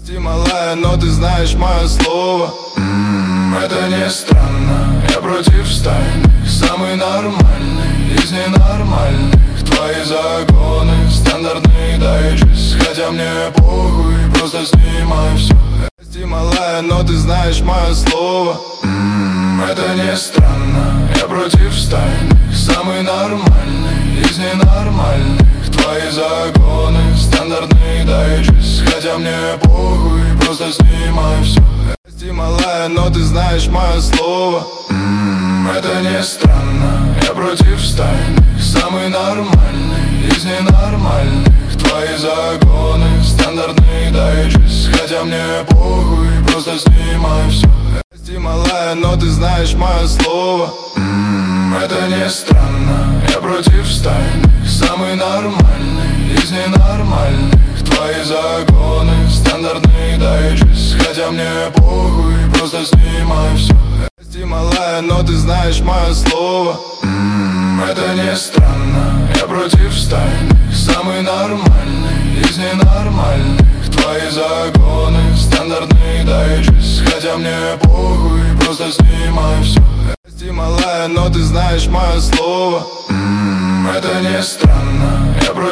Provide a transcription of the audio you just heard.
Прости, малая, но ты знаешь мое слово. Это не странно, я против стайных, самый нормальный из ненормальных. Твои загоны, стандартный дайджест, хотя мне похуй, просто снимай все. Прости, малая, но ты знаешь мое слово. Это не странно, я против стайных, самый нормальный из ненормальных. Твои загоны, стандартный дайджест, хотя мне похуй, просто снимай все. Прости, малая, но ты знаешь мое слово. Это не странно, я против стайных, самый нормальный из ненормальных. Твои загоны, стандартный дайджест, хотя мне похуй, просто снимай все. Прости, малая, но ты знаешь мое слово. Это не странно, я против стайных, самый нормальный из ненормальных. Твои загоны, стандартный дайджест, хотя мне похуй, просто снимай все. Прости, малая, но ты знаешь мое слово. Это не странно, я против стайных, самый нормальный из ненормальных. Твои загоны, стандартный дайджест, хотя мне похуй, просто снимай все. Прости, малая, но ты знаешь мое слово. Это не странно, я против